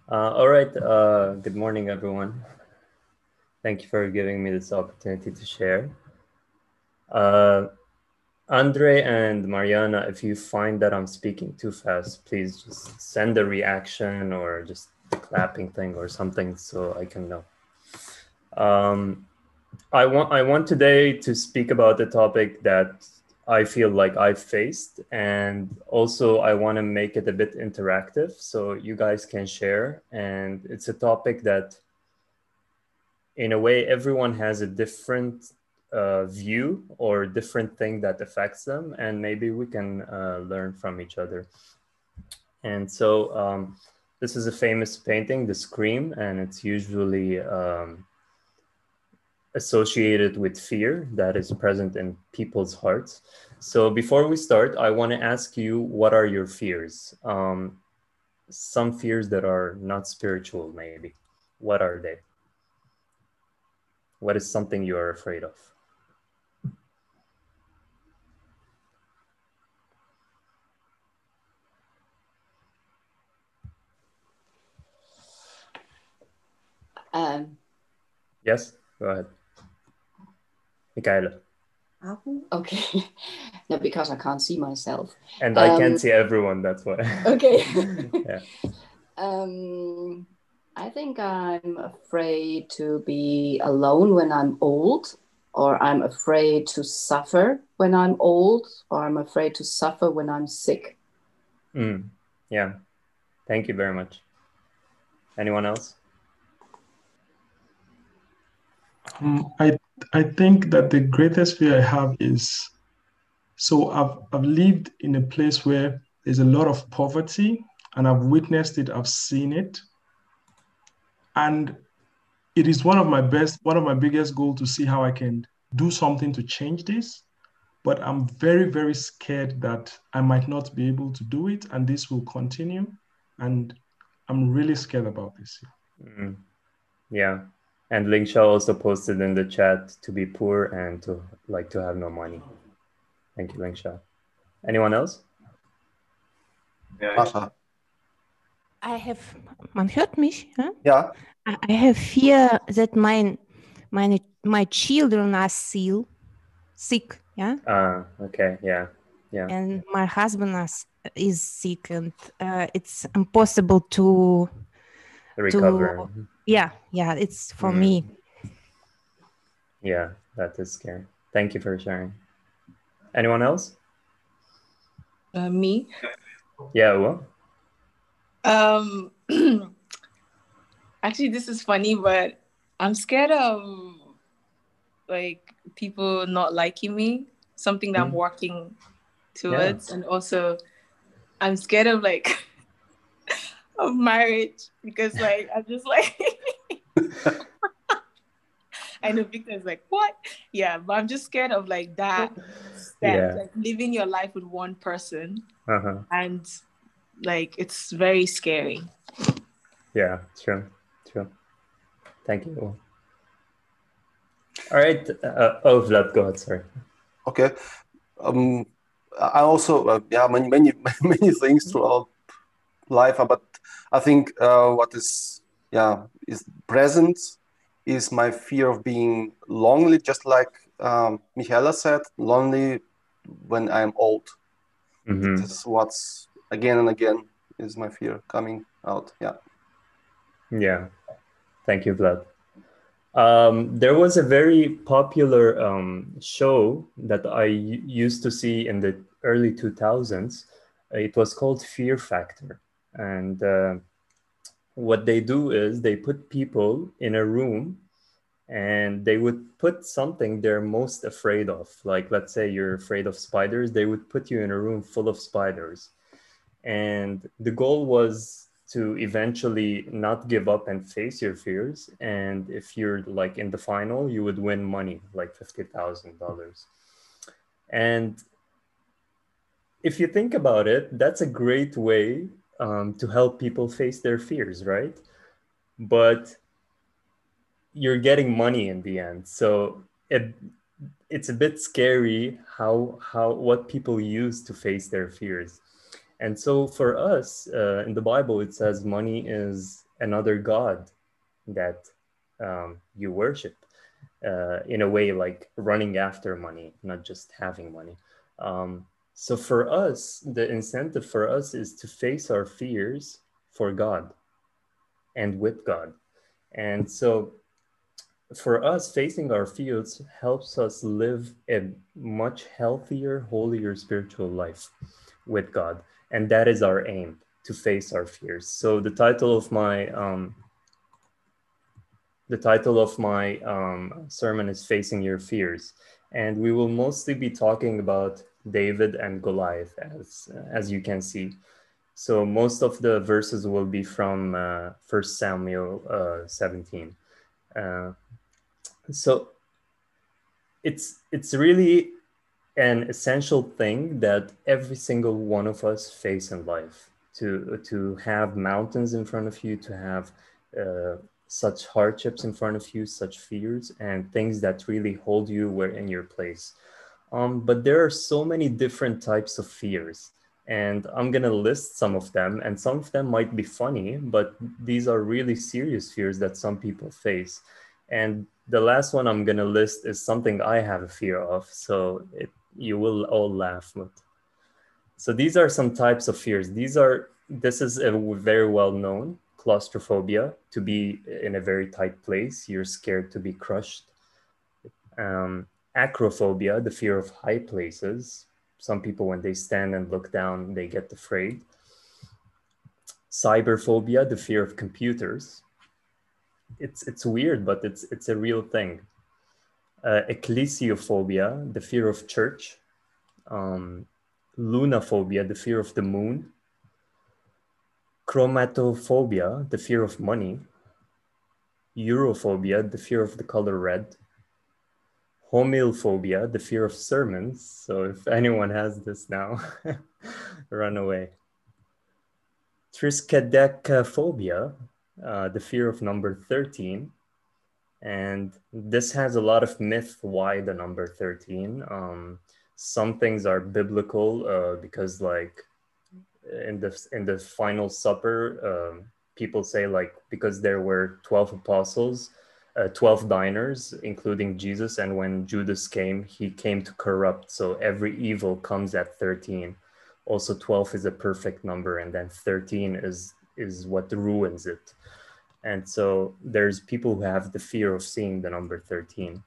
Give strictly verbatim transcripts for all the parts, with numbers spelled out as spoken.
Uh, all right. Uh, good morning, everyone. Thank you for giving me this opportunity to share. Uh, Andre and Mariana, if you find that I'm speaking too fast, please just send a reaction or just a clapping thing or something so I can know. Um, I want I want today to speak about a topic that I feel like I've faced, and also I want to make it a bit interactive so you guys can share. And it's a topic that, in a way, everyone has a different uh, view or different thing that affects them, and maybe we can uh, learn from each other. And so um, this is a famous painting, The Scream, and it's usually um, associated with fear that is present in people's hearts. So before we start, I want to ask you, what are your fears? Um, some fears that are not spiritual, maybe. What are they? What is something you are afraid of? Um, Yes, go ahead. Michaela. okay. No, because I can't see myself. And I Um, can't see everyone, that's why. okay. Yeah. um, I think I'm afraid to be alone when I'm old, or I'm afraid to suffer when I'm old, or I'm afraid to suffer when I'm sick. Mm, yeah. Thank you very much. Anyone else? Um, I I think that the greatest fear I have is so I've I've lived in a place where there's a lot of poverty and I've witnessed it, I've seen it. And it is one of my best, one of my biggest goals to see how I can do something to change this. But I'm very, very scared that I might not be able to do it and this will continue. And I'm really scared about this. Mm, yeah. And Lingsha also posted in the chat to be poor and to like to have no money. Thank you, Lingsha. Anyone else? Masha. I have, man hört mich? Huh? Ja. I I have fear that my, my, my children are still sick, yeah? Ah, okay, yeah, yeah. And my husband is, is sick and uh, it's impossible to... Recover. To, yeah, yeah, it's for Mm. me. Yeah, that is scary. Thank you for sharing. Anyone else? Uh, me? Yeah, well. Um, actually, this is funny, but I'm scared of like people not liking me. Something that I'm working towards, yeah. And also I'm scared of like of marriage because like I'm just like I know Victor's like, what? Yeah, but I'm just scared of like that step, yeah. Like living your life with one person, uh-huh. And like it's very scary. Yeah, true, true. Thank you. All right. Uh, oh, Vlad, go ahead. Sorry. Okay. Um, I also uh, yeah many many many things throughout life, but I think uh, what is yeah is present is my fear of being lonely, just like um, Michaela said, lonely when I'm old. Mm-hmm. This is what's again and again is my fear coming out. Yeah. Yeah. Thank you, Vlad. Um, there was a very popular um, show that I used to see in the early two thousands. It was called Fear Factor. And uh, what they do is they put people in a room and they would put something they're most afraid of. Like, let's say you're afraid of spiders, they would put you in a room full of spiders. And the goal was to eventually not give up and face your fears. And if you're like in the final, you would win money, like fifty thousand dollars. And if you think about it, that's a great way um, to help people face their fears, right? But you're getting money in the end. So it, it's a bit scary how, how what people use to face their fears. And so for us, uh, in the Bible, it says money is another god that um, you worship, uh, in a way like running after money, not just having money. Um, so for us, the incentive for us is to face our fears for God and with God. And so for us, facing our fears helps us live a much healthier, holier spiritual life with God. And that is our aim, to face our fears. So the title of my um, the title of my um, sermon is Facing Your Fears. And we will mostly be talking about David and Goliath, as, as you can see. So most of the verses will be from uh, First Samuel uh, seventeen. Uh, so it's it's really an essential thing that every single one of us face in life. To to have mountains in front of you, to have uh, such hardships in front of you, such fears and things that really hold you where in your place. Um, but there are so many different types of fears. And I'm going to list some of them, and some of them might be funny, but these are really serious fears that some people face. And the last one I'm going to list is something I have a fear of. So it, you will all laugh. But so these are some types of fears. These are, this is a very well known claustrophobia, to be in a very tight place. You're scared to be crushed. Um, acrophobia, the fear of high places. Some people, when they stand and look down, they get afraid. Cyberphobia, the fear of computers. It's it's weird, but it's it's a real thing. Uh, ecclesiophobia, the fear of church. Um, lunaphobia, the fear of the moon. Chromatophobia, the fear of money. Europhobia, the fear of the color red. Homilophobia, the fear of sermons. So if anyone has this now, run away. Triskaidekaphobia, uh, the fear of number thirteen. And this has a lot of myth why the number thirteen. Um, some things are biblical uh, because like in the, in the final supper, um, people say like, because there were twelve apostles, Uh, twelve diners, including Jesus. And when Judas came, he came to corrupt. So every evil comes at thirteen. Also, twelve is a perfect number. And then thirteen is, is what ruins it. And so there's people who have the fear of seeing the number thirteen.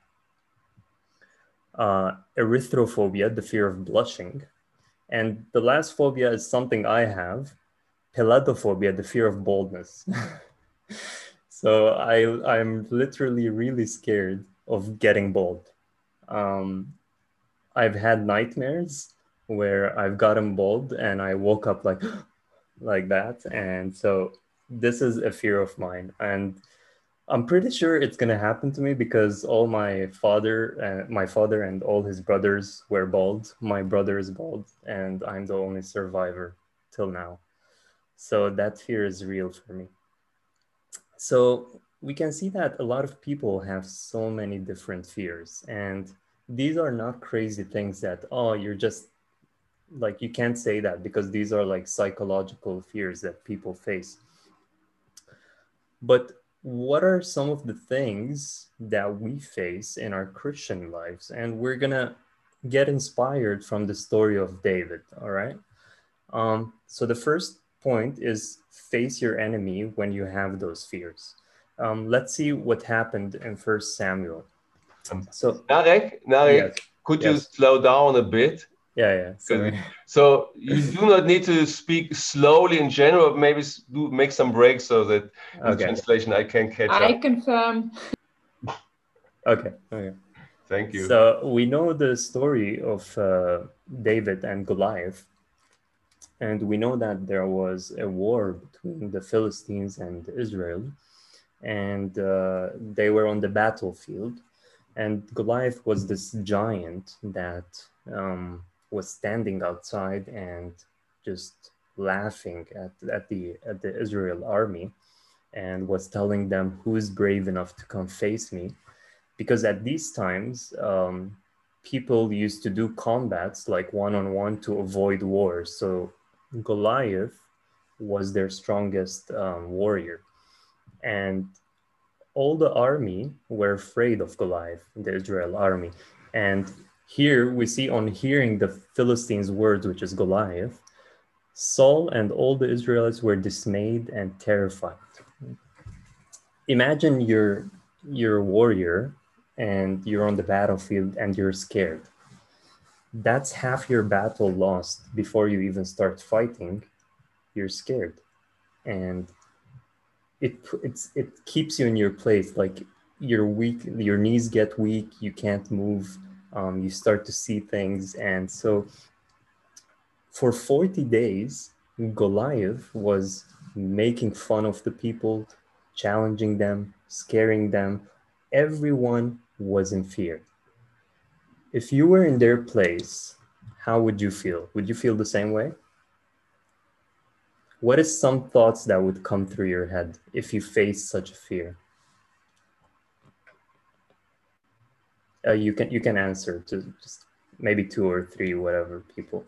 Uh, erythrophobia, the fear of blushing. And the last phobia is something I have. Peladophobia, the fear of boldness. So I, I'm literally really scared of getting bald. Um, I've had nightmares where I've gotten bald and I woke up like, like that. And so this is a fear of mine. And I'm pretty sure it's going to happen to me because all my father, uh, my father and all his brothers were bald. My brother is bald and I'm the only survivor till now. So that fear is real for me. So we can see that a lot of people have so many different fears, and these are not crazy things that, oh, you're just like, you can't say that, because these are like psychological fears that people face. But what are some of the things that we face in our Christian lives? And we're gonna get inspired from the story of David, all right? Um, so the first point is face your enemy when you have those fears. Um, let's see what happened in First Samuel. So Narek, Narek, yes, could yes. you slow down a bit? Yeah, yeah. Sorry. So you do not need to speak slowly in general. Maybe do make some breaks so that in Okay. the translation I can catch I up. confirm. Okay. Okay. Thank you. So we know the story of uh, David and Goliath. And we know that there was a war between the Philistines and Israel. And uh, they were on the battlefield. And Goliath was this giant that um, was standing outside and just laughing at, at, the, at the Israel army, and was telling them, who is brave enough to come face me? Because at these times, um, people used to do combats like one-on-one to avoid war. So Goliath was their strongest um, warrior. And all the army were afraid of Goliath, the Israel army. And here we see, on hearing the Philistines' words, which is Goliath, Saul and all the Israelites were dismayed and terrified. Imagine you're, you're a warrior and you're on the battlefield and you're scared. That's half your battle lost before you even start fighting. You're scared. And it it's it keeps you in your place. Like, you're weak, your knees get weak, you can't move, um, you start to see things. And so for forty days, Goliath was making fun of the people, challenging them, scaring them. Everyone was in fear. If you were in their place, how would you feel? Would you feel the same way? What is some thoughts that would come through your head if you face such a fear? Uh, you can you can answer to just maybe two or three, whatever, people.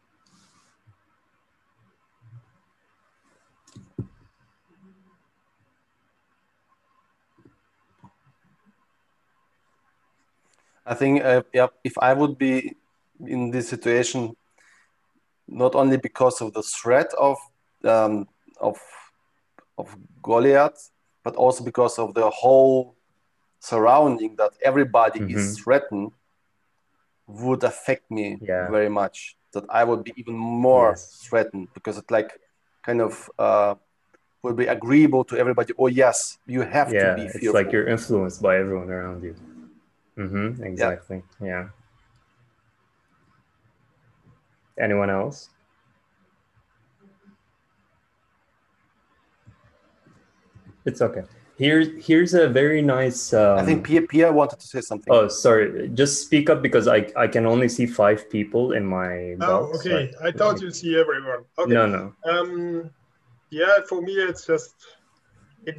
I think uh, yeah, if I would be in this situation, not only because of the threat of um, of of Goliath, but also because of the whole surrounding, that everybody Mm-hmm. is threatened, would affect me Yeah. very much. That I would be even more Yes. threatened, because it like kind of uh, will be agreeable to everybody. Oh yes, you have Yeah, to be it's fearful. like you're influenced by everyone around you. Mm-hmm, exactly. Yeah. yeah. Anyone else? It's okay. Here, here's a very nice. Um, I think Pia, Pia wanted to say something. Oh, sorry. Just speak up, because I I can only see five people in my Oh, box. okay. So I thought you see everyone. Okay. No, no. Um, yeah, for me, it's just, it,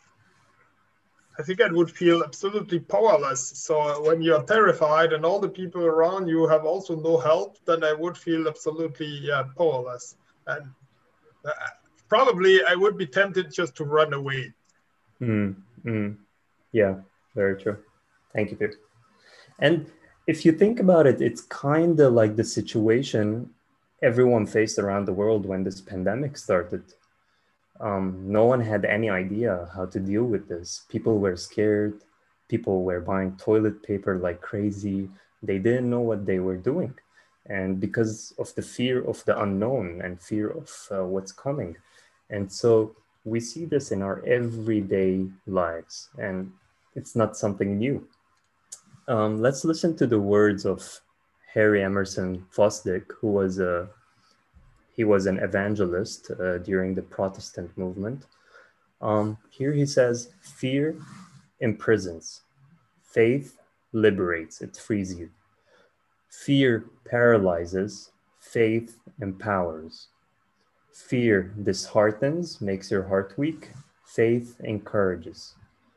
I think I would feel absolutely powerless. So when you're terrified and all the people around you have also no help, then I would feel absolutely yeah, powerless. And uh, probably I would be tempted just to run away. Mm, mm. Yeah, very true. Thank you, Peter. And if you think about it, it's kind of like the situation everyone faced around the world when this pandemic started. Um, no one had any idea how to deal with this. People were scared. People were buying toilet paper like crazy. They didn't know what they were doing. And because of the fear of the unknown and fear of uh, what's coming. And so we see this in our everyday lives, and it's not something new. Um, let's listen to the words of Harry Emerson Fosdick, who was a he was an evangelist uh, during the Protestant movement. Um, here he says, "Fear imprisons, faith liberates, it frees you. Fear paralyzes, faith empowers. Fear disheartens, makes your heart weak, faith encourages.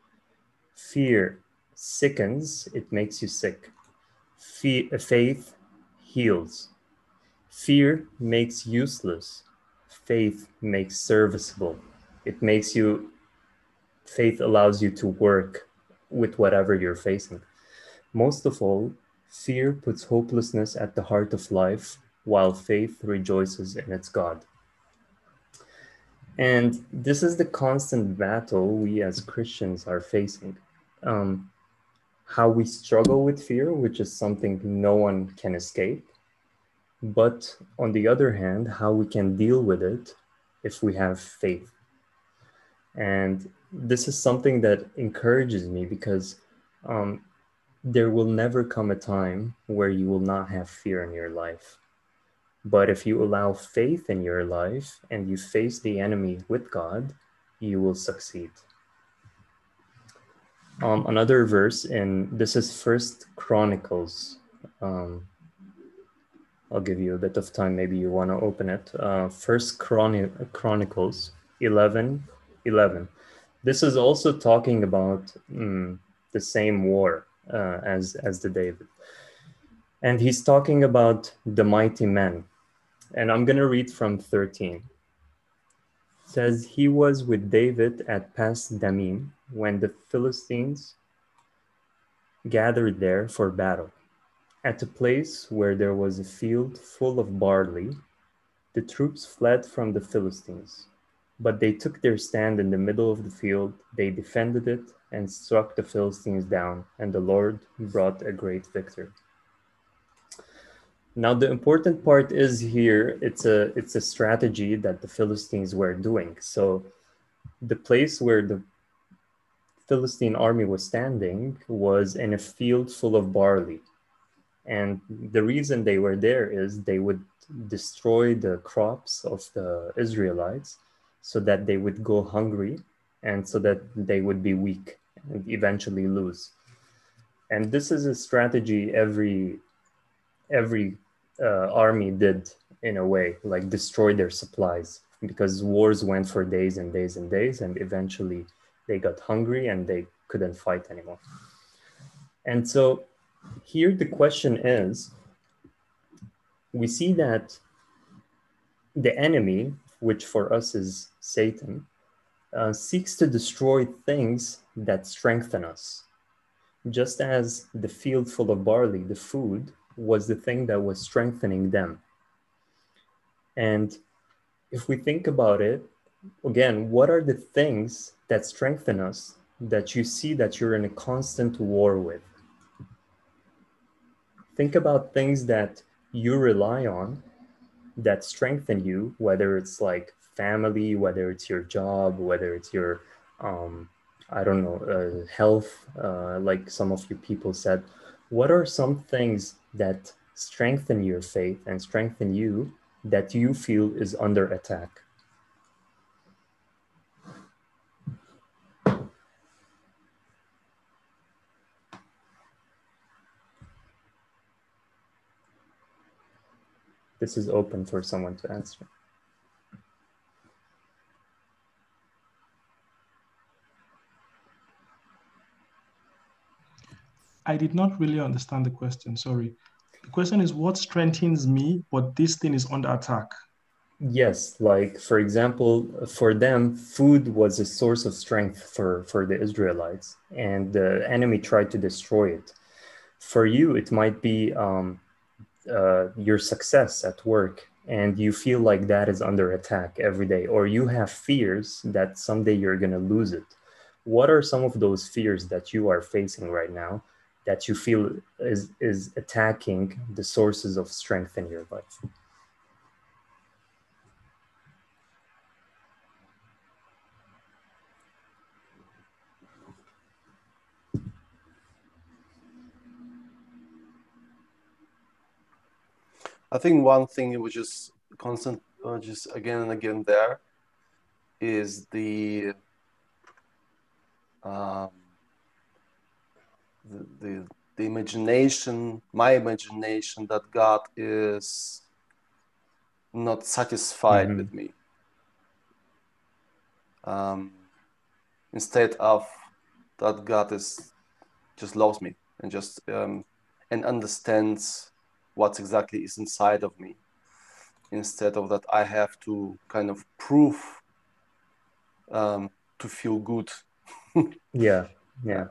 Fear sickens, it makes you sick. Fe- faith heals. Fear makes useless, faith makes serviceable. It makes you, faith allows you to work with whatever you're facing. Most of all, fear puts hopelessness at the heart of life, while faith rejoices in its God." And this is the constant battle we as Christians are facing. Um, how we struggle with fear, which is something no one can escape. But on the other hand, how we can deal with it if we have faith. And this is something that encourages me, because um, there will never come a time where you will not have fear in your life. But if you allow faith in your life and you face the enemy with God, you will succeed. Um, another verse, and this is First Chronicles. Um, I'll give you a bit of time. Maybe you want to open it. Uh, First Chroni- Chronicles eleven eleven. This is also talking about mm, the same war uh, as as the David, and he's talking about the mighty men. And I'm going to read from thirteen. says he was with David at Pas Damim when the Philistines gathered there for battle. At a place where there was a field full of barley, the troops fled from the Philistines, but they took their stand in the middle of the field. They defended it and struck the Philistines down, and the Lord brought a great victory. Now, the important part is here, it's a, it's a strategy that the Philistines were doing. So the place where the Philistine army was standing was in a field full of barley. And the reason they were there is they would destroy the crops of the Israelites so that they would go hungry and so that they would be weak and eventually lose. And this is a strategy every, every uh, army did in a way, like destroy their supplies, because wars went for days and days and days, and eventually they got hungry and they couldn't fight anymore. And so here the question is, we see that the enemy, which for us is Satan, uh, seeks to destroy things that strengthen us. Just as the field full of barley, the food, was the thing that was strengthening them. And if we think about it, again, what are the things that strengthen us that you see that you're in a constant war with? Think about things that you rely on that strengthen you, whether it's like family, whether it's your job, whether it's your, um, I don't know, uh, health, uh, like some of you people said. What are some things that strengthen your faith and strengthen you that you feel is under attack? This is open for someone to answer. I did not really understand the question, sorry. The question is what strengthens me, but this thing is under attack? Yes, like for example, for them, food was a source of strength for, for the Israelites, and the enemy tried to destroy it. For you, it might be um, uh, your success at work, and you feel like that is under attack every day, or you have fears that someday you're going to lose it. What are some of those fears that you are facing right now that you feel is, is attacking the sources of strength in your life? I think one thing which is constant, uh, just again and again there, is the um, the, the the imagination, my imagination that God is not satisfied mm-hmm. with me. Um, instead of that God is just loves me and just um, and understands what exactly is inside of me. Instead of that, I have to kind of prove um, to feel good. yeah, yeah.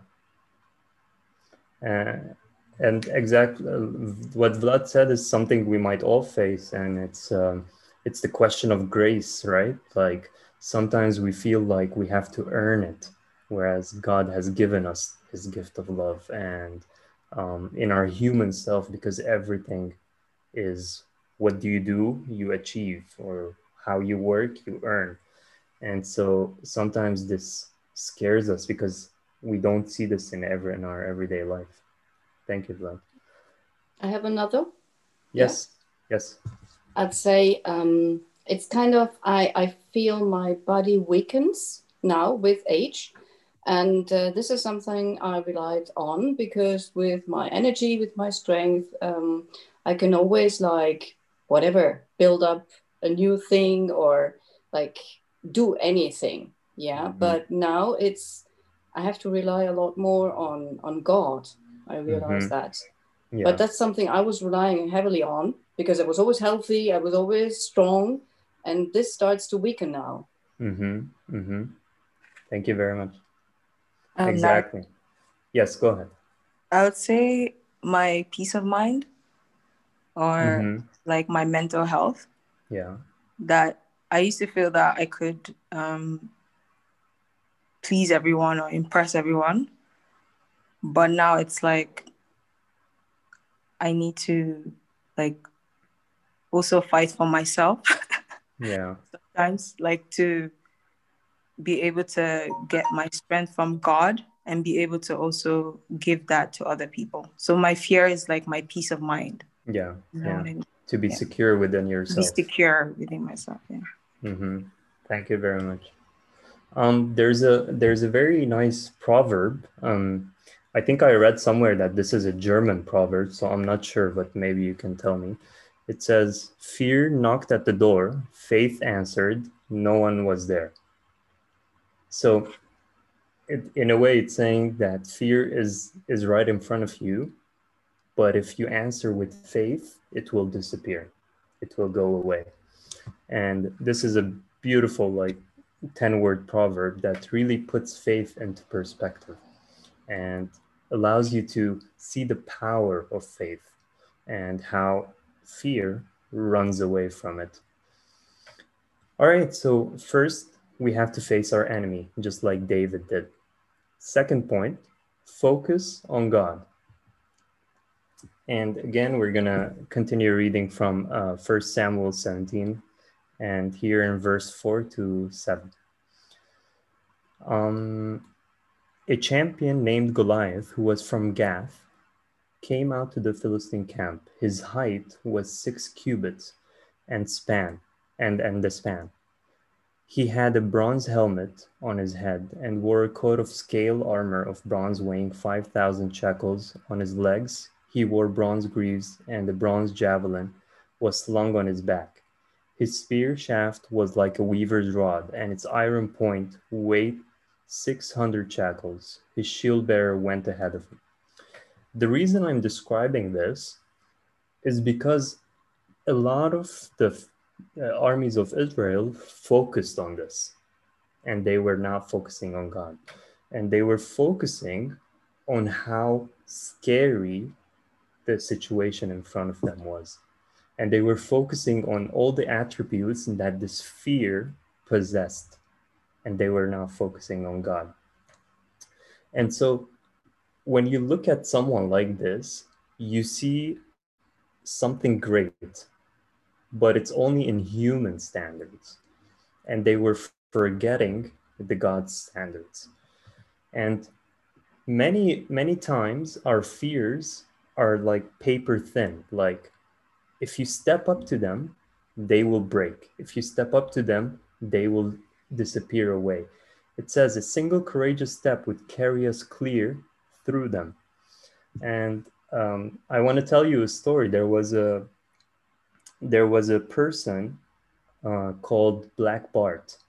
Uh, and exactly uh, what Vlad said is something we might all face, and it's um, it's the question of grace, right? Like sometimes we feel like we have to earn it, whereas God has given us His gift of love, and um, in our human self, because everything is what do you do, you achieve, or how you work, you earn. And so sometimes this scares us because we don't see this in ever in our everyday life. Thank you, Vlad. I have another. Yes, yeah. yes. I'd say um, it's kind of, I, I feel my body weakens now with age. And uh, this is something I relied on because with my energy, with my strength, um, I can always like, whatever, build up a new thing or like do anything. Yeah. Mm-hmm. But now it's, I have to rely a lot more on, on God. I realize mm-hmm. that. Yeah. But that's something I was relying heavily on because I was always healthy. I was always strong. And this starts to weaken now. Mm-hmm. Mm-hmm. Thank you very much. Um, Exactly. Yes, go ahead. I would say my peace of mind, or Mm-hmm. like my mental health. Yeah. That I used to feel that I could um, please everyone or impress everyone, but now it's like I need to like also fight for myself. Yeah. Sometimes, like to be able to get my strength from God and be able to also give that to other people. So my fear is like my peace of mind. Yeah. You know Yeah. what I mean? To be Yeah. secure within Be yourself. secure within myself. Yeah. Mm-hmm. Thank you very much. Um, there's a there's a very nice proverb. Um, I think I read somewhere that this is a German proverb, so I'm not sure, but maybe you can tell me. It says, "Fear knocked at the door, faith answered, no one was there." So, it, in a way, it's saying that fear is is right in front of you, but if you answer with faith, it will disappear. It will go away. And this is a beautiful, like, ten word proverb that really puts faith into perspective and allows you to see the power of faith and how fear runs away from it. All right, so first we have to face our enemy, just like David did. Second point, focus on God. And again, we're gonna continue reading from uh, First Samuel seventeen, and here in verse four to seven. Um, a champion named Goliath, who was from Gath, came out to the Philistine camp. His height was six cubits and span, and, and the span. He had a bronze helmet on his head and wore a coat of scale armor of bronze weighing five thousand shekels. On his legs, he wore bronze greaves, and a bronze javelin was slung on his back. His spear shaft was like a weaver's rod, and its iron point weighed six hundred shekels. His shield bearer went ahead of him. The reason I'm describing this is because a lot of the uh, armies of Israel focused on this, and they were not focusing on God. And they were focusing on how scary the situation in front of them was. And they were focusing on all the attributes that this fear possessed, and they were not focusing on God. And so when you look at someone like this, you see something great, but it's only in human standards. And they were forgetting the God's standards. And many, many times our fears are like paper thin. Like if you step up to them, they will break. If you step up to them, they will disappear away. It says a single courageous step would carry us clear through them. And um, I want to tell you a story. There was a there was a person uh, called Black Bart,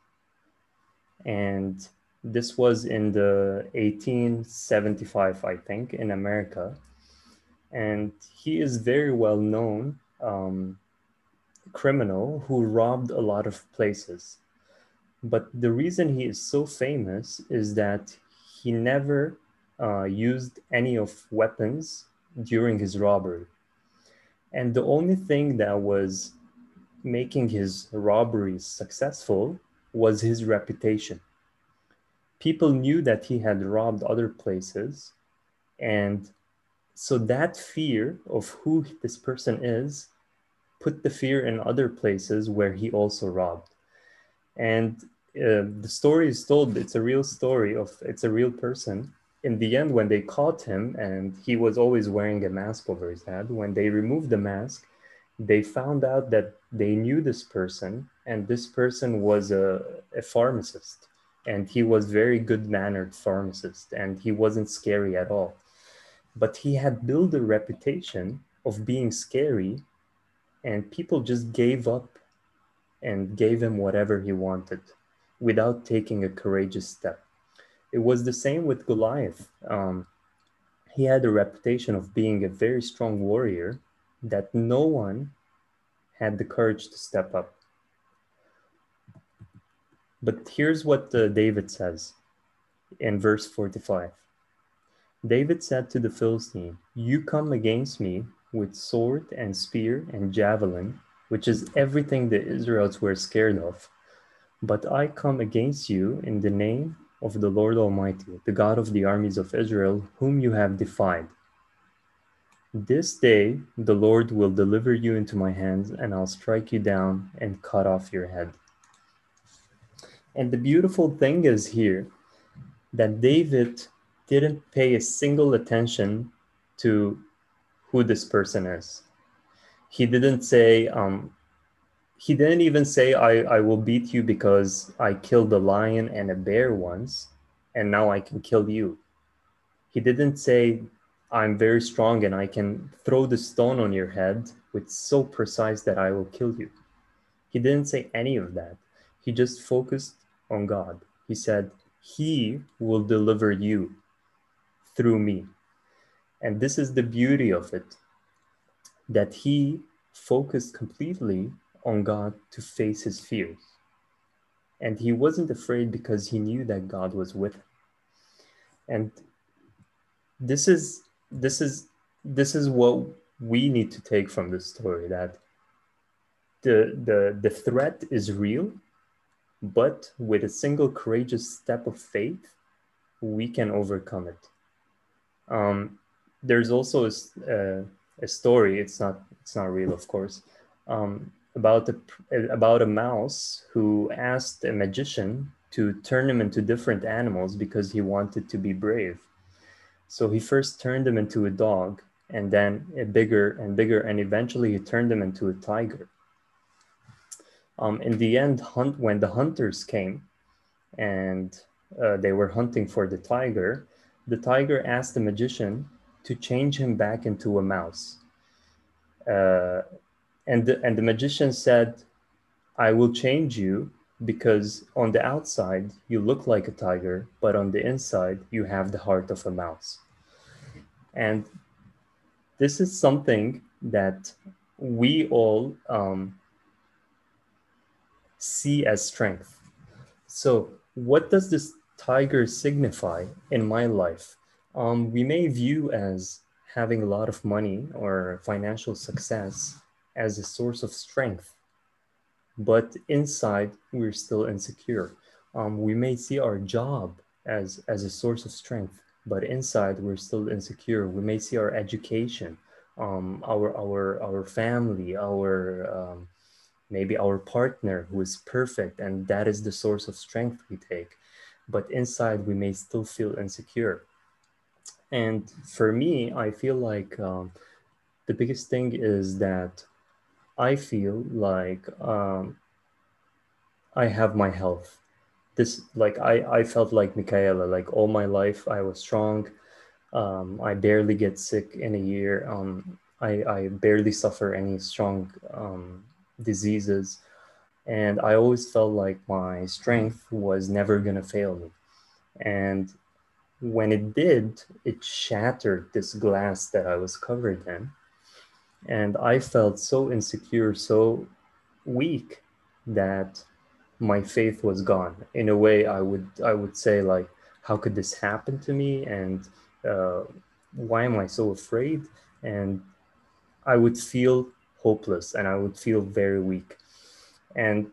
and this was in the eighteen seventy-five, I think, in America. And he is very well known um, criminal who robbed a lot of places. But the reason he is so famous is that he never uh, used any of weapons during his robbery. And the only thing that was making his robberies successful was his reputation. People knew that he had robbed other places, and so that fear of who this person is put the fear in other places where he also robbed. And uh, the story is told, it's a real story of, it's a real person. In the end, when they caught him, and he was always wearing a mask over his head, when they removed the mask, they found out that they knew this person, and this person was a, a pharmacist, and he was very good-mannered pharmacist, and he wasn't scary at all. But he had built a reputation of being scary, and people just gave up and gave him whatever he wanted without taking a courageous step. It was the same with Goliath. Um, he had a reputation of being a very strong warrior that no one had the courage to step up. But here's what uh, David says in verse forty-five. David said to the Philistine, "You come against me with sword and spear and javelin, which is everything the Israelites were scared of. But I come against you in the name of the Lord Almighty, the God of the armies of Israel, whom you have defied. This day the Lord will deliver you into my hands, and I'll strike you down and cut off your head." And the beautiful thing is here that David didn't pay a single attention to who this person is. He didn't say, um, he didn't even say, I, I will beat you because I killed a lion and a bear once, and now I can kill you. He didn't say, I'm very strong and I can throw the stone on your head with so precise that I will kill you. He didn't say any of that. He just focused on God. He said, He will deliver you through me. And this is the beauty of it, that he focused completely on God to face his fears. And he wasn't afraid because he knew that God was with him. And this is this is this is what we need to take from this story, that the the the threat is real, but with a single courageous step of faith, we can overcome it. Um, there's also a, a, a story. It's not it's not real, of course, um, about a about a mouse who asked a magician to turn him into different animals because he wanted to be brave. So he first turned him into a dog, and then a bigger and bigger, and eventually he turned him into a tiger. Um, in the end, hunt when the hunters came, and uh, they were hunting for the tiger, the tiger asked the magician to change him back into a mouse. Uh, and, the, and the magician said, I will change you because on the outside you look like a tiger, but on the inside you have the heart of a mouse. And this is something that we all um, see as strength. So what does this tiger signify in my life? Um, we may view as having a lot of money or financial success as a source of strength, but inside we're still insecure. Um, we may see our job as, as a source of strength, but inside we're still insecure. We may see our education, um, our, our, our family, our um, maybe our partner who is perfect, and that is the source of strength we take. But inside we may still feel insecure. And for me, I feel like um, the biggest thing is that I feel like um, I have my health. This, like, I, I felt like Michaela, like all my life I was strong. Um, I barely get sick in a year. Um, I, I barely suffer any strong um, diseases. And I always felt like my strength was never gonna fail me. And when it did, it shattered this glass that I was covered in. And I felt so insecure, so weak, that my faith was gone. In a way, I would I would say, like, how could this happen to me? And uh, why am I so afraid? And I would feel hopeless, and I would feel very weak. And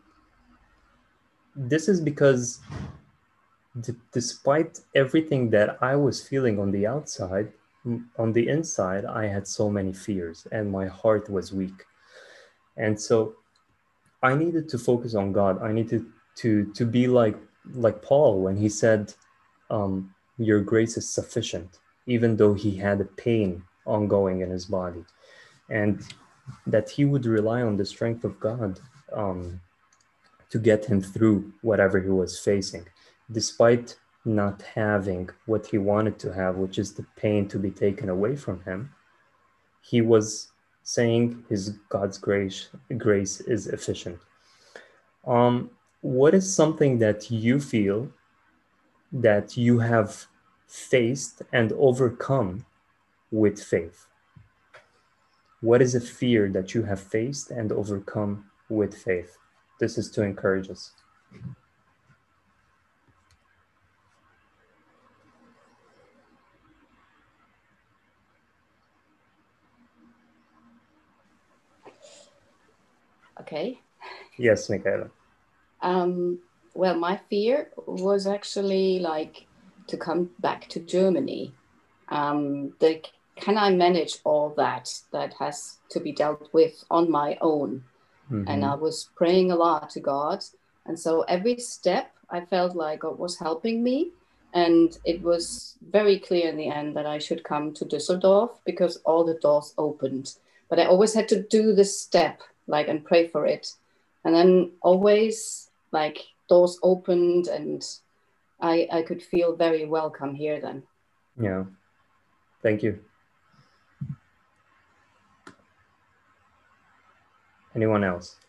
this is because d- despite everything that I was feeling on the outside, on the inside, I had so many fears and my heart was weak. And so I needed to focus on God. I needed to, to be like, like Paul when he said, um, your grace is sufficient, even though he had a pain ongoing in his body. And that he would rely on the strength of God um, to get him through whatever he was facing, despite not having what he wanted to have, which is the pain to be taken away from him. He was saying his God's grace, grace is efficient. Um, what is something that you feel that you have faced and overcome with faith? What is a fear that you have faced and overcome with faith? This is to encourage us. okay? Yes, Michaela. Um, well, my fear was actually like to come back to Germany. Um, the, can I manage all that that has to be dealt with on my own? Mm-hmm. And I was praying a lot to God. And so every step I felt like God was helping me. And it was very clear in the end that I should come to Düsseldorf because all the doors opened. But I always had to do this step, like, and pray for it. And then always, like, doors opened and I, I could feel very welcome here then. Yeah. Thank you. Anyone else?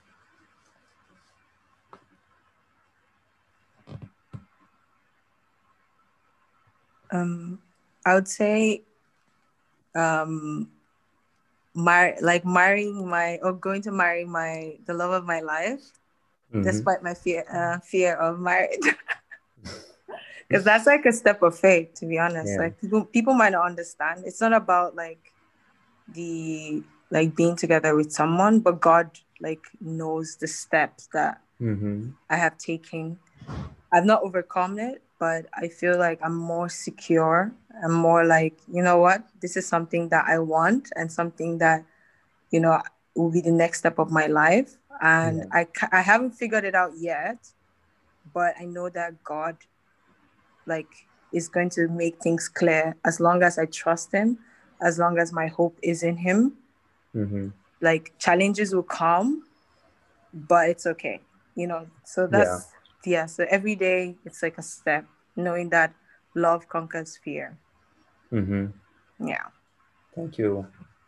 Um, I would say, um, mar- like marrying my or going to marry my the love of my life, mm-hmm. despite my fear uh, fear of marriage, because that's like a step of faith. To be honest, yeah. like people people might not understand. It's not about like the like being together with someone, but God like knows the steps that mm-hmm. I have taken. I've not overcome it, but I feel like I'm more secure. I'm more like, you know what, this is something that I want and something that, you know, will be the next step of my life. And yeah. I, I haven't figured it out yet, but I know that God like is going to make things clear as long as I trust him, as long as my hope is in him. Mm-hmm. Like challenges will come, but it's okay, you know, so that's, yeah. Yeah, so every day it's like a step, knowing that love conquers fear. Mm-hmm. Yeah. Thank you.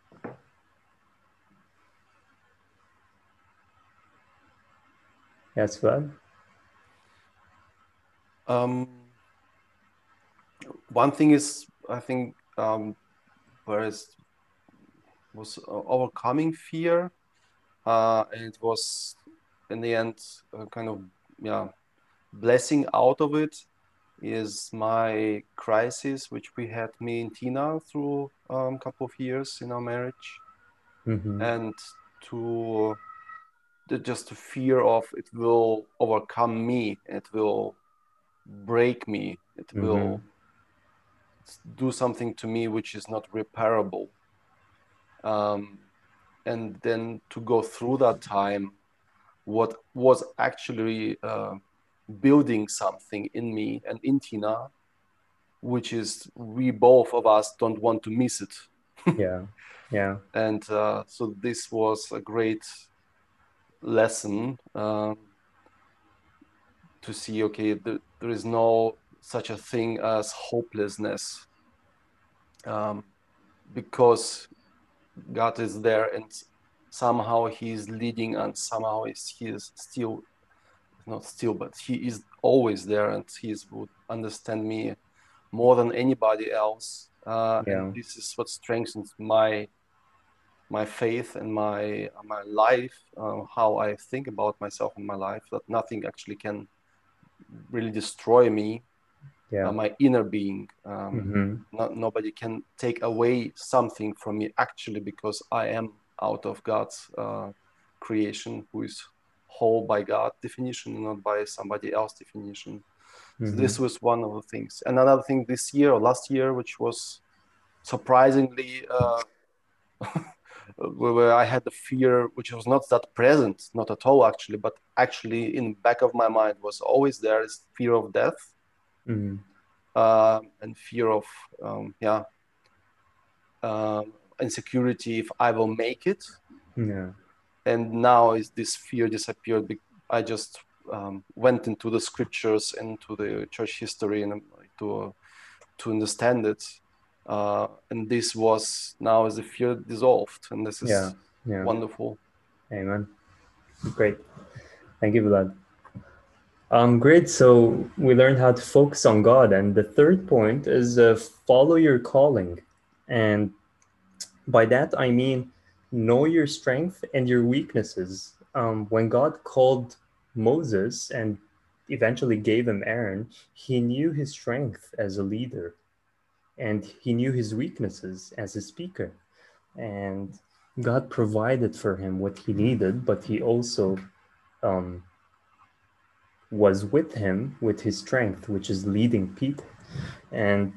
Yes, Vlad? Um, one thing is, I think, um, whereas was overcoming fear, uh, and it was in the end uh, kind of, yeah, blessing out of it is my crisis, which we had, me and Tina, through a um, couple of years in our marriage. Mm-hmm. And to the, just the fear of it will overcome me, it will break me, it mm-hmm. will do something to me which is not repairable. Um, and then to go through that time, what was actually uh, building something in me and in Tina, which is we both of us don't want to miss it. Yeah, yeah. And uh, so this was a great lesson um, to see, okay, th- there is no such a thing as hopelessness, um, because God is there and somehow he is leading, and somehow is, he is still, not still, but he is always there, and he is, would understand me more than anybody else. Uh, yeah. And this is what strengthens my my faith and my my life, uh, how I think about myself and my life, that nothing actually can really destroy me, yeah. uh, my inner being. Um, mm-hmm. not, nobody can take away something from me actually, because I am out of God's uh, creation, who is whole by God definition and not by somebody else definition. Mm-hmm. So this was one of the things. And another thing this year or last year, which was surprisingly uh, where I had the fear, which was not that present, not at all actually, but actually in the back of my mind was always there, is fear of death. Mm-hmm. uh, and fear of um, yeah uh, insecurity if I will make it. Yeah. And now is this fear disappeared. I just um, went into the scriptures, into the church history, and to to understand it. Uh, and this was now as the fear dissolved, and this is yeah. Yeah. wonderful. Amen. Great. Thank you for that. Um, great. So we learned how to focus on God, and the third point is uh, follow your calling. And by that I mean know your strength and your weaknesses. Um, when God called Moses and eventually gave him Aaron, he knew his strength as a leader, and he knew his weaknesses as a speaker. And God provided for him what he needed, but he also um, was with him with his strength, which is leading Peter. And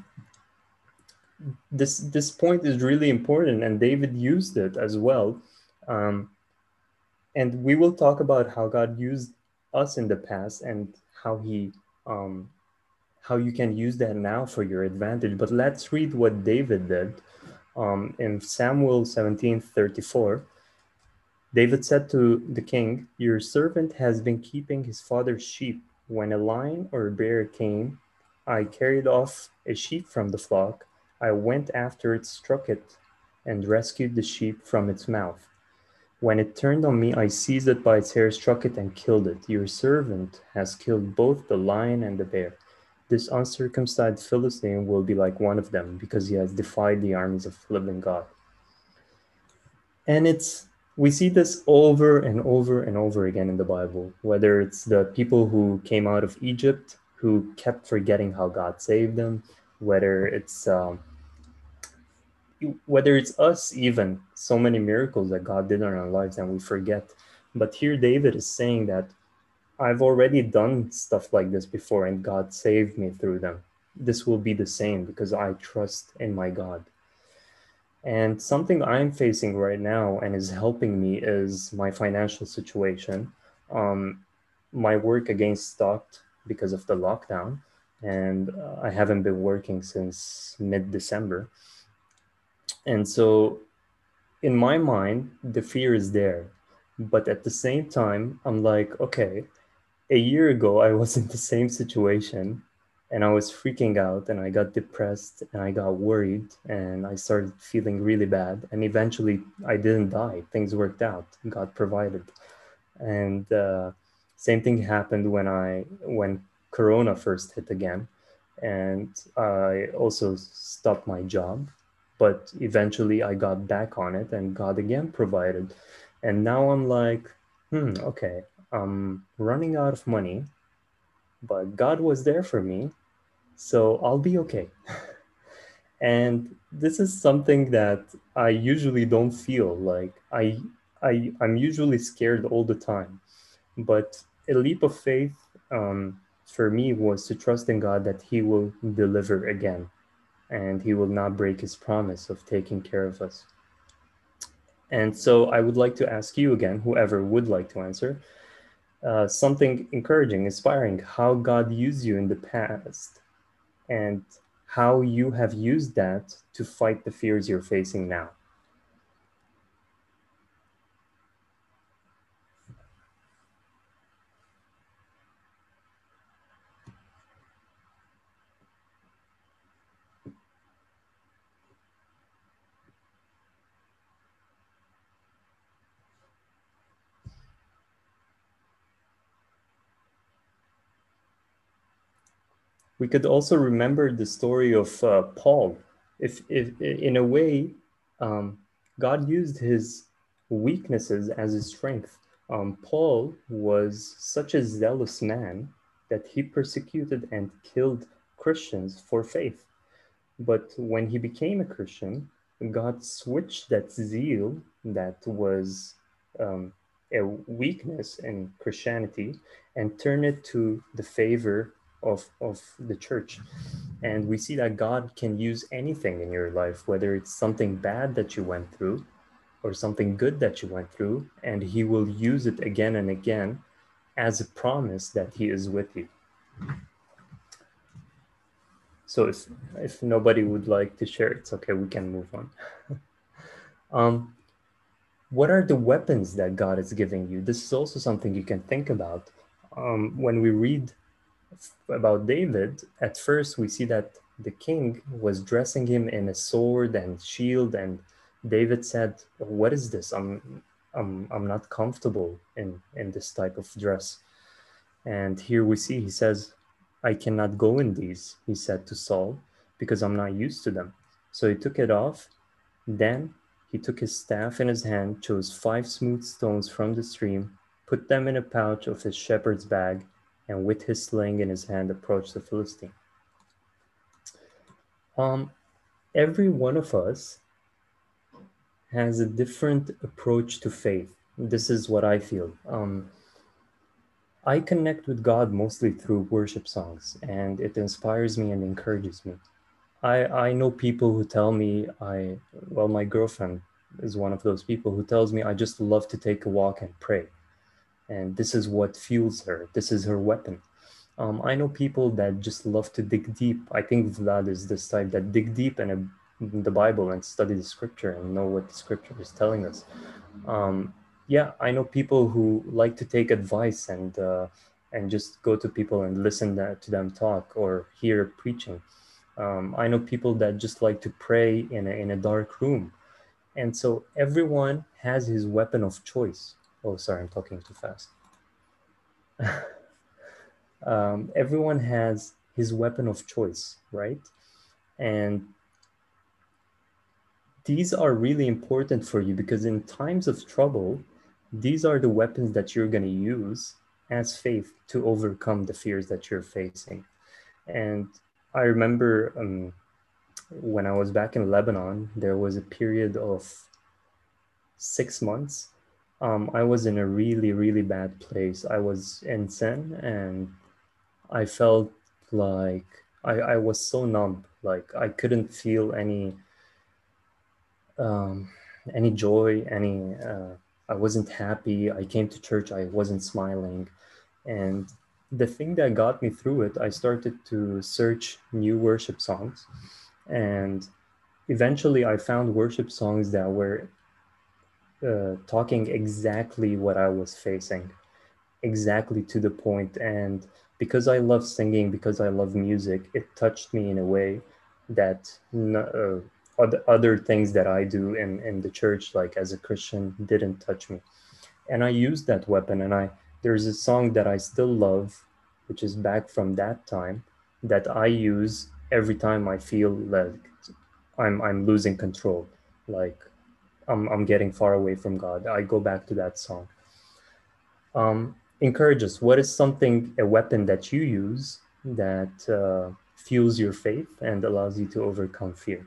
this this point is really important, and David used it as well. Um, and we will talk about how God used us in the past and how he um, how you can use that now for your advantage. But let's read what David did. Um, in Samuel seventeen thirty-four, David said to the king, "Your servant has been keeping his father's sheep. When a lion or a bear came, I carried off a sheep from the flock. I went after it, struck it, and rescued the sheep from its mouth. When it turned on me, I seized it by its hair, struck it, and killed it. Your servant has killed both the lion and the bear. This uncircumcised Philistine will be like one of them, because he has defied the armies of the living God." And it's we see this over and over and over again in the Bible, whether it's the people who came out of Egypt who kept forgetting how God saved them, whether it's um, whether it's us, even so many miracles that God did in our lives and we forget. But here David is saying that I've already done stuff like this before and God saved me through them. This will be the same because I trust in my God. And something I'm facing right now and is helping me is my financial situation. Um, my work again stopped because of the lockdown, and uh, I haven't been working since mid-December. And so in my mind, the fear is there. But at the same time, I'm like, okay, a year ago, I was in the same situation and I was freaking out and I got depressed and I got worried and I started feeling really bad. And eventually I didn't die. Things worked out. God provided. And uh, same thing happened when I when Corona first hit again. And I also stopped my job. But eventually I got back on it and God again provided. And now I'm like, hmm, okay, I'm running out of money, but God was there for me, so I'll be okay. And this is something that I usually don't feel like. I, I, I'm usually scared all the time, but a leap of faith um, for me was to trust in God that He will deliver again, and He will not break His promise of taking care of us. And so I would like to ask you again, whoever would like to answer, Uh, something encouraging, inspiring, how God used you in the past and how you have used that to fight the fears you're facing now. We could also remember the story of uh, Paul. If, if in a way, um, God used his weaknesses as his strength. Um, Paul was such a zealous man that he persecuted and killed Christians for faith. But when he became a Christian, God switched that zeal that was um, a weakness in Christianity and turned it to the favor of, of the church. And we see that God can use anything in your life, whether it's something bad that you went through or something good that you went through, and He will use it again and again as a promise that He is with you. So if, if nobody would like to share, it's okay, we can move on. um, what are the weapons that God is giving you? This is also something you can think about. Um, when we read about David, at first we see that the king was dressing him in a sword and shield, and David said, what is this? I'm, I'm, I'm not comfortable in, in this type of dress. And here we see, he says, I cannot go in these, he said to Saul, because I'm not used to them. So he took it off. Then he took his staff in his hand, chose five smooth stones from the stream, put them in a pouch of his shepherd's bag, and with his sling in his hand approached the Philistine. Um, every one of us has a different approach to faith. This is what I feel. Um, I connect with God mostly through worship songs, and it inspires me and encourages me. I, I know people who tell me I, well, my girlfriend is one of those people who tells me I just love to take a walk and pray. And this is what fuels her. This is her weapon. Um, I know people that just love to dig deep. I think Vlad is this type that dig deep in, a, in the Bible and study the scripture and know what the scripture is telling us. Um, yeah, I know people who like to take advice and uh, and just go to people and listen to them talk or hear preaching. Um, I know people that just like to pray in a, in a dark room. And so everyone has his weapon of choice. Oh, sorry, I'm talking too fast. um, everyone has his weapon of choice, right? And these are really important for you because in times of trouble, these are the weapons that you're going to use as faith to overcome the fears that you're facing. And I remember um, when I was back in Lebanon, there was a period of six months. Um, I was in a really, really bad place. I was in sin and I felt like I, I was so numb, like I couldn't feel any um, any joy, any, uh, I wasn't happy. I came to church, I wasn't smiling. And the thing that got me through it, I started to search new worship songs. And eventually I found worship songs that were uh, talking exactly what I was facing, exactly to the point. And because I love singing, because I love music, it touched me in a way that uh, other, other things that I do in, in the church, like as a Christian, didn't touch me. And I used that weapon. And I there's a song that I still love, which is back from that time, that I use every time I feel like I'm I'm losing control, like I'm I'm getting far away from God. I go back to that song. Um, encourage us. What is something, a weapon that you use that uh, fuels your faith and allows you to overcome fear?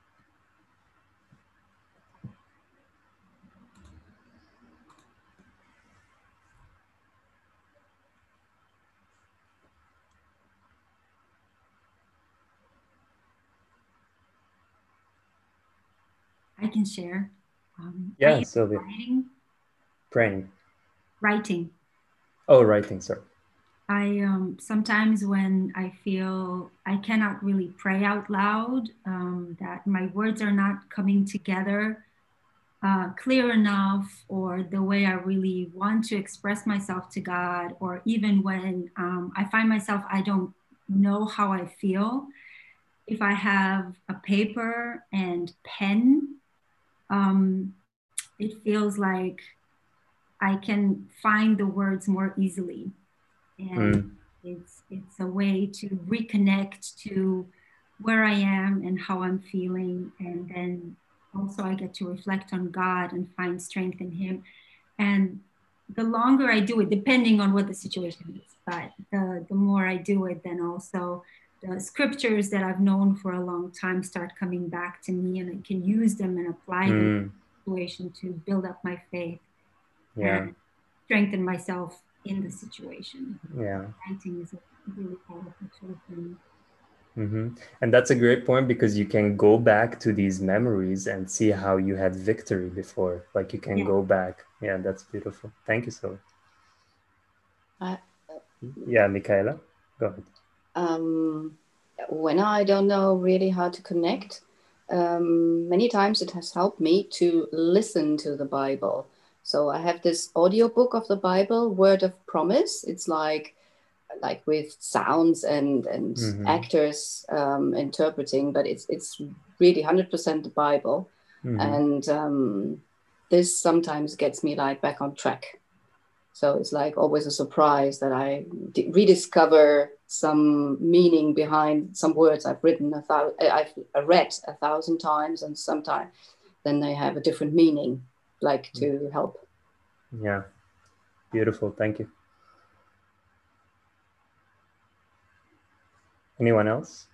I can share. Um, Yeah, I Sylvia. writing. Praying. Writing. Oh, writing, sorry. I um, sometimes when I feel I cannot really pray out loud, um, that my words are not coming together uh, clear enough, or the way I really want to express myself to God, or even when um, I find myself, I don't know how I feel. If I have a paper and pen, um, it feels like I can find the words more easily. And mm. it's it's a way to reconnect to where I am and how I'm feeling. And then also I get to reflect on God and find strength in Him. And the longer I do it, depending on what the situation is, but the, the more I do it, then also the scriptures that I've known for a long time start coming back to me, and I can use them and apply them mm. to the situation to build up my faith. Yeah. And strengthen myself in the situation. Yeah. Writing is a really powerful tool for me. Mm-hmm. And that's a great point, because you can go back to these memories and see how you had victory before. Like you can yeah. go back. Yeah, that's beautiful. Thank you, Zoe. Uh, yeah, Michaela, go ahead. Um, when I don't know really how to connect, um, many times it has helped me to listen to the Bible. So I have this audiobook of the Bible, Word of Promise. It's like like with sounds and and mm-hmm. actors um, interpreting, but it's it's really one hundred percent the Bible. Mm-hmm. And um, this sometimes gets me like back on track. So it's like always a surprise that I d- rediscover some meaning behind some words I've written, a thou- I've read a thousand times, and sometimes then they have a different meaning, like to help. Yeah, beautiful. Thank you. Anyone else?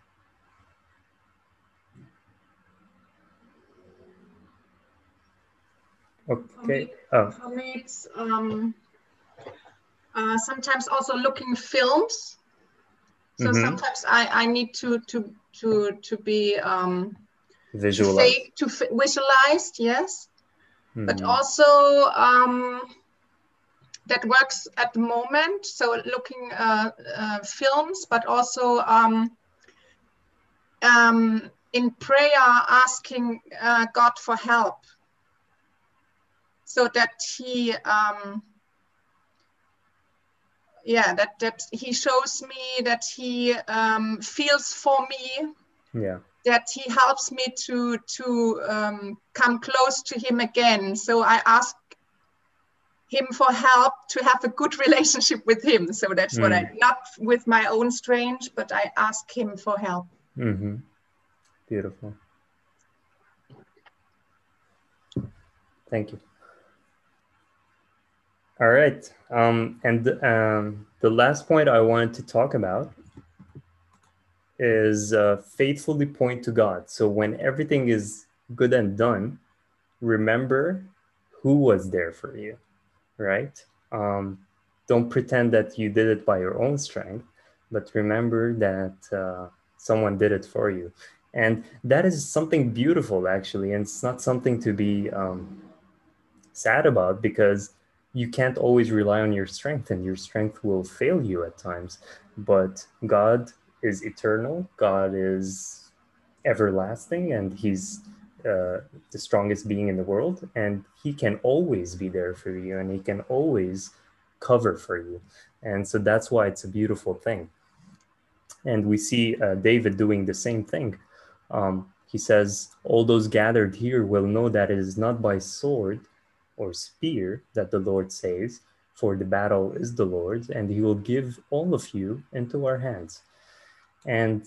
Okay. For me, Oh. for me it's um, uh, sometimes also looking films. So Mm-hmm. sometimes I, I need to to to to be um, Visualize. to, to f- visualized, yes, mm-hmm. but also um, that works at the moment. So looking uh, uh, films, but also um, um, in prayer asking uh, God for help, so that He, um, yeah, that that He shows me, that He um, feels for me, Yeah. that He helps me to to um, come close to Him again. So I ask Him for help to have a good relationship with Him. So that's mm. what I, not with my own strength, but I ask Him for help. Mm-hmm. Beautiful. Thank you. All right. Um, and um, the last point I wanted to talk about is uh, faithfully point to God. So when everything is good and done, remember who was there for you, right? Um, don't pretend that you did it by your own strength, but remember that uh, someone did it for you. And that is something beautiful, actually. And it's not something to be um, sad about, because you can't always rely on your strength, and your strength will fail you at times. But God is eternal. God is everlasting, and He's uh, the strongest being in the world, and He can always be there for you, and He can always cover for you. And so that's why it's a beautiful thing. And we see uh, David doing the same thing. Um, he says, all those gathered here will know that it is not by sword or spear that the Lord saves, for the battle is the Lord's, and He will give all of you into our hands. And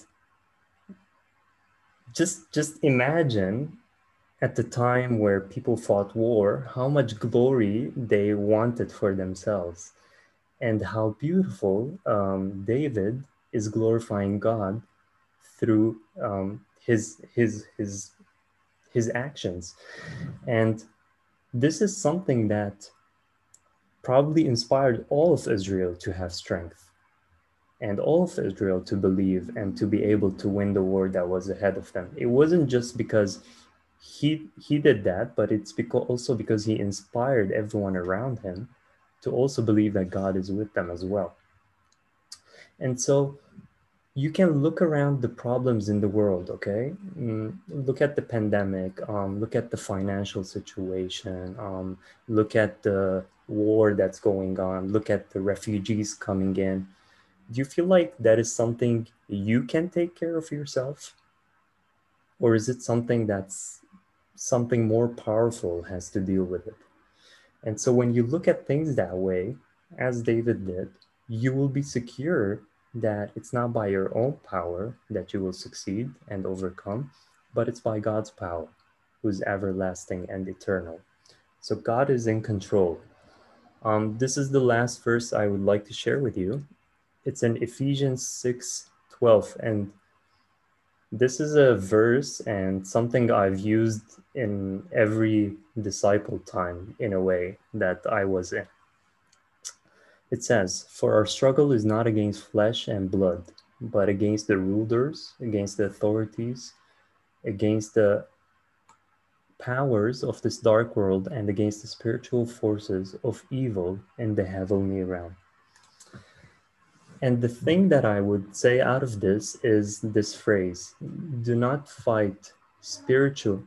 just just imagine at the time where people fought war, how much glory they wanted for themselves, and how beautiful um, David is glorifying God through um, his his his his actions. And this is something that probably inspired all of Israel to have strength, and all of Israel to believe and to be able to win the war that was ahead of them. It wasn't just because he he did that, but it's because also because he inspired everyone around him to also believe that God is with them as well. And so you can look around the problems in the world, okay? Mm, look at the pandemic, um, look at the financial situation, um, look at the war that's going on, look at the refugees coming in. Do you feel like that is something you can take care of yourself? Or is it something that's something more powerful has to deal with it? And so when you look at things that way, as David did, you will be secure that it's not by your own power that you will succeed and overcome, but it's by God's power, who's everlasting and eternal. So God is in control. Um, this is the last verse I would like to share with you. It's in Ephesians six twelve, and this is a verse and something I've used in every disciple time in a way that I was in. It says, for our struggle is not against flesh and blood, but against the rulers, against the authorities, against the powers of this dark world, and against the spiritual forces of evil in the heavenly realm. And the thing that I would say out of this is this phrase, do not fight spiritual.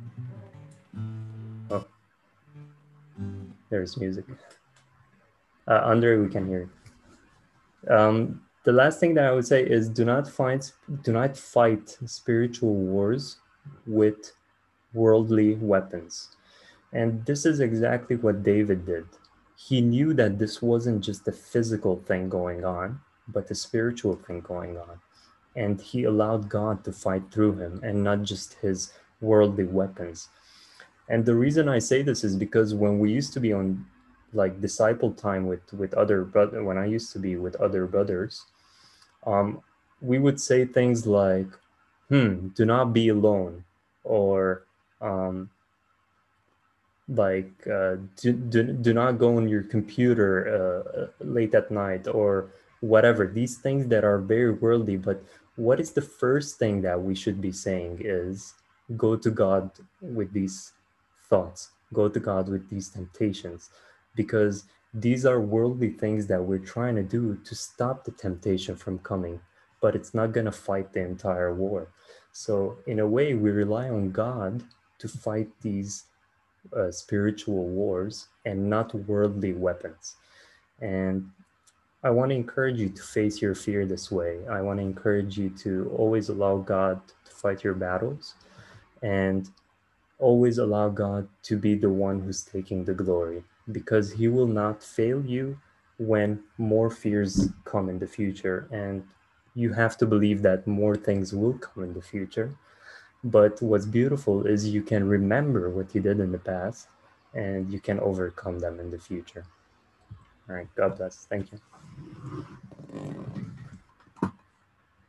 Oh, there's music. Uh, Andre, we can hear it. Um, the last thing that I would say is do not fight, do not fight spiritual wars with worldly weapons. And this is exactly what David did. He knew that this wasn't just a physical thing going on, but a spiritual thing going on. And he allowed God to fight through him and not just his worldly weapons. And the reason I say this is because when we used to be on like disciple time with, with other brother, when I used to be with other brothers, um, we would say things like, hmm, do not be alone, or um, like uh, do, do, do not go on your computer uh, late at night or whatever, these things that are very worldly. But what is the first thing that we should be saying is go to God with these thoughts, go to God with these temptations, because these are worldly things that we're trying to do to stop the temptation from coming, but it's not going to fight the entire war. So in a way, we rely on God to fight these uh, spiritual wars and not worldly weapons. And I want to encourage you to face your fear this way. I want to encourage you to always allow God to fight your battles, and always allow God to be the one who's taking the glory, because he will not fail you when more fears come in the future. And you have to believe that more things will come in the future. But what's beautiful is you can remember what you did in the past and you can overcome them in the future. All right, God bless. Thank you.